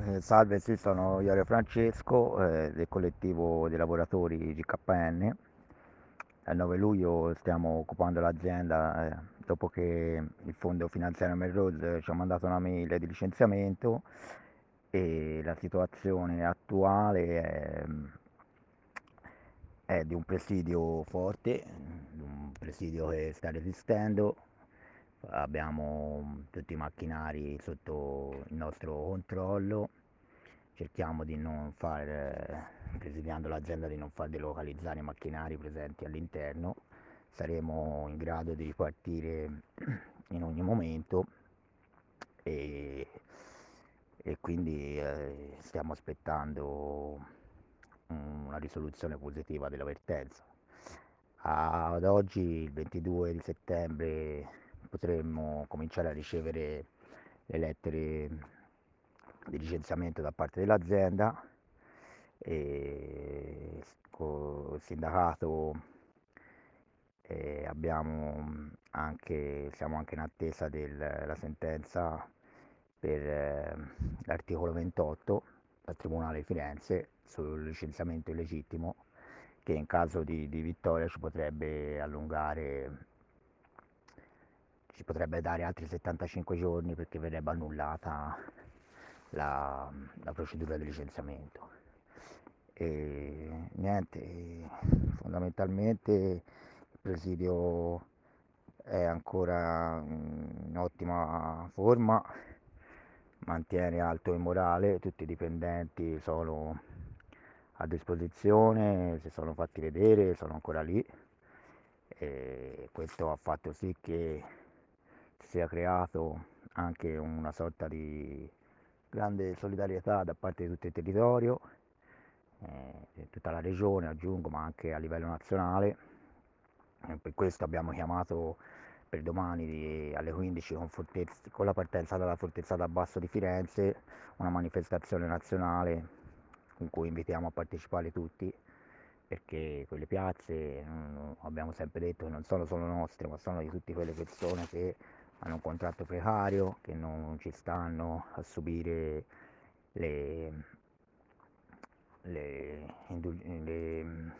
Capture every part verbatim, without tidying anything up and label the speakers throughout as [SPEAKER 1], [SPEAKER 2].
[SPEAKER 1] Eh, salve, sì, sono Iorio Francesco, eh, del collettivo dei lavoratori G K N. Il nove luglio stiamo occupando l'azienda, eh, dopo che il fondo finanziario Melrose ci ha mandato una mail di licenziamento e la situazione attuale è, è di un presidio forte, di un presidio che sta resistendo. Abbiamo tutti i macchinari sotto il nostro controllo, cerchiamo di non far, eh, presidiando l'azienda, di non far delocalizzare i macchinari presenti all'interno. Saremo in grado di ripartire in ogni momento e, e quindi eh, stiamo aspettando una risoluzione positiva della vertenza. Ad oggi, il ventidue di settembre, potremmo cominciare a ricevere le lettere di licenziamento da parte dell'azienda e col sindacato eh, abbiamo anche, siamo anche in attesa della sentenza per eh, l'articolo ventotto dal Tribunale di Firenze sul licenziamento illegittimo, che in caso di, di vittoria ci potrebbe allungare, ci potrebbe dare altri settantacinque giorni perché verrebbe annullata la, la procedura di licenziamento. E niente, fondamentalmente il presidio è ancora in ottima forma, mantiene alto il morale, tutti i dipendenti sono a disposizione, si sono fatti vedere, sono ancora lì e questo ha fatto sì che si sia creato anche una sorta di grande solidarietà da parte di tutto il territorio, eh, di tutta la regione aggiungo, ma anche a livello nazionale. E per questo abbiamo chiamato per domani di- alle quindici con, Fortezza- con la partenza dalla Fortezzata Basso di Firenze, una manifestazione nazionale con cui invitiamo a partecipare tutti, perché quelle piazze, mm, abbiamo sempre detto che non sono solo nostre, ma sono di tutte quelle persone che hanno un contratto precario, che non ci stanno a subire le, le, indul- le, mm,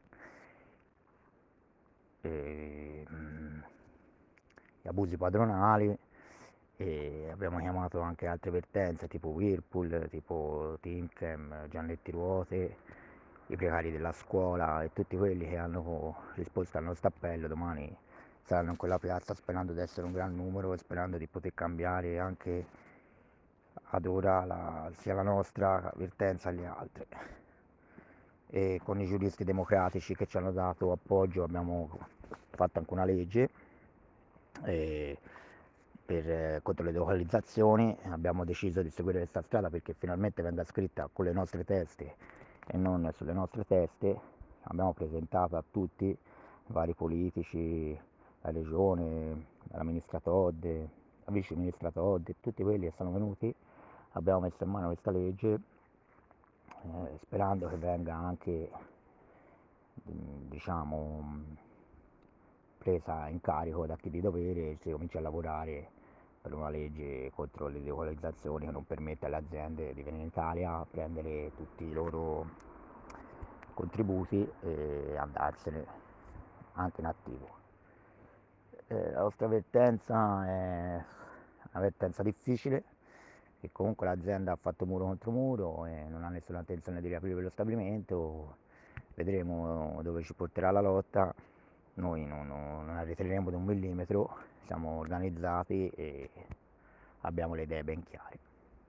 [SPEAKER 1] eh, mm, gli abusi padronali e abbiamo chiamato anche altre vertenze tipo Whirlpool, tipo Timcam, Giannetti Ruote, i precari della scuola e tutti quelli che hanno risposto al nostro appello domani saranno in quella piazza sperando di essere un gran numero e sperando di poter cambiare anche ad ora la, sia la nostra vertenza alle altre. E con i giuristi democratici che ci hanno dato appoggio abbiamo fatto anche una legge eh, per, eh, contro le delocalizzazioni. Abbiamo deciso di seguire questa strada perché finalmente venga scritta con le nostre teste e non sulle nostre teste. Abbiamo presentato a tutti, i vari politici, la regione, la ministra Todde, la vice ministra Todde, tutti quelli che sono venuti. Abbiamo messo in mano questa legge eh, sperando che venga anche mm, diciamo mm, presa in carico da chi di dovere e si comincia a lavorare per una legge contro le delocalizzazioni che non permette alle aziende di venire in Italia, prendere tutti i loro contributi e andarsene anche in attivo. Eh, la nostra vertenza è una vertenza difficile, che comunque l'azienda ha fatto muro contro muro e non ha nessuna intenzione di riaprire lo stabilimento. Vedremo dove ci porterà la lotta. Noi non, non, non arretreremo di un millimetro, siamo organizzati e abbiamo le idee ben chiare.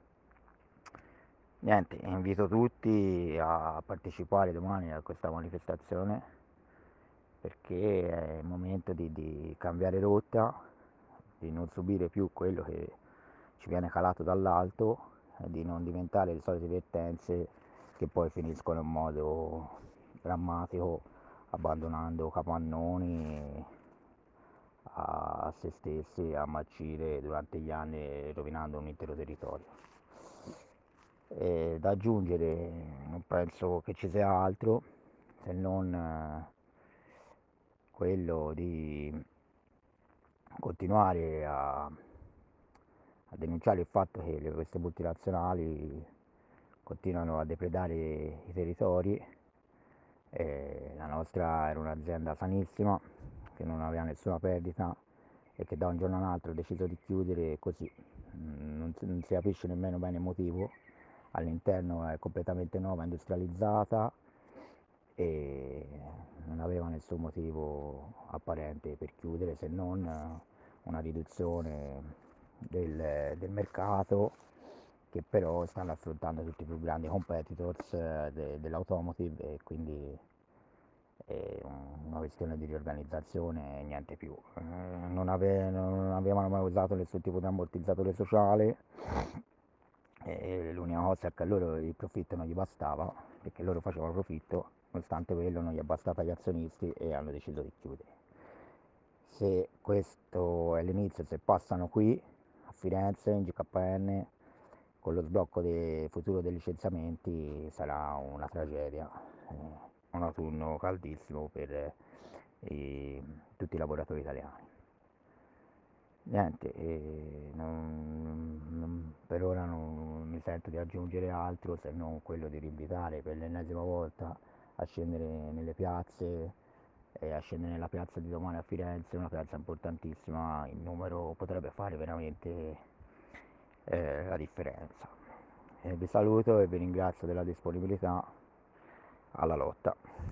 [SPEAKER 1] Niente, invito tutti a partecipare domani a questa manifestazione perché è il momento di, di cambiare rotta, di non subire più quello che ci viene calato dall'alto e di non diventare le solite vertenze che poi finiscono in modo drammatico abbandonando capannoni a se stessi a marcire durante gli anni rovinando un intero territorio. E da aggiungere non penso che ci sia altro se non eh, quello di continuare a, a denunciare il fatto che le, queste multinazionali continuano a depredare i territori. E la nostra era un'azienda sanissima, che non aveva nessuna perdita e che da un giorno all'altro ha deciso di chiudere così. Mm, Non si, non si capisce nemmeno bene il motivo. All'interno è completamente nuova, industrializzata e non aveva nessun motivo apparente per chiudere se non eh, una riduzione del, del mercato, che però stanno affrontando tutti i più grandi competitors eh, de- dell'automotive, e quindi è un- una questione di riorganizzazione e niente più. Eh, non, ave- non avevano mai usato nessun tipo di ammortizzatore sociale, e l'unica cosa è che a loro il profitto non gli bastava, perché loro facevano profitto, nonostante quello non gli è bastato agli azionisti e hanno deciso di chiudere. Se questo è l'inizio, se passano qui a Firenze, in G K N, con lo sblocco del futuro dei licenziamenti, sarà una tragedia. Eh, un autunno caldissimo per eh, i- tutti i lavoratori italiani. Niente, eh, non- non- per ora non mi sento di aggiungere altro se non quello di invitare per l'ennesima volta a scendere nelle piazze e a scendere nella piazza di domani a Firenze, una piazza importantissima, il numero potrebbe fare veramente eh, la differenza. Eh, vi saluto e vi ringrazio della disponibilità. Alla lotta.